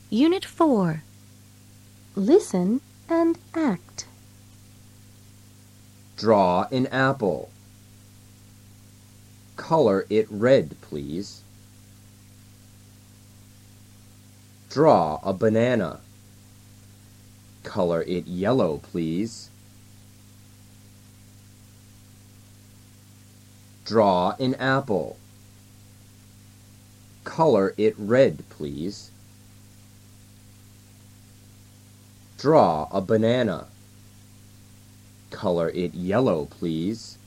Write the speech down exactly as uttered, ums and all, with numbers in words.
Unit four. Listen and act. Draw an apple. Color it red, please. Draw a banana. Color it yellow, please. Draw an apple. Color it red, please. Draw a banana. Color it yellow, please.